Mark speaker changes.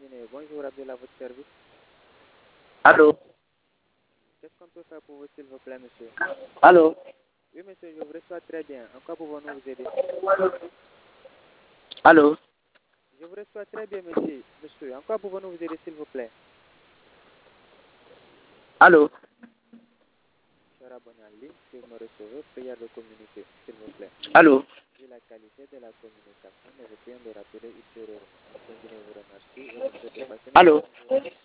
Speaker 1: cabinet. Bonjour Abdel, à votre service.
Speaker 2: Allô?
Speaker 1: Qu'est-ce qu'on peut faire pour vous, s'il vous plaît, monsieur?
Speaker 2: Allô?
Speaker 1: Oui, monsieur, je vous reçois très bien. En quoi pouvons-nous vous aider?
Speaker 2: Allô?
Speaker 1: Je vous reçois très bien, monsieur. Monsieur, en quoi pouvons-nous vous aider, s'il vous plaît?
Speaker 2: Allô?
Speaker 1: Cher abonné en ligne, si vous me recevez, prière de communiquer, s'il vous plaît.
Speaker 2: Allô?
Speaker 1: Vu la qualité de la communication, nous vous prions de rappeler ultérieurement. Nous vous remercie et vous souhaitons passer une
Speaker 2: Allô?
Speaker 1: bonne journée.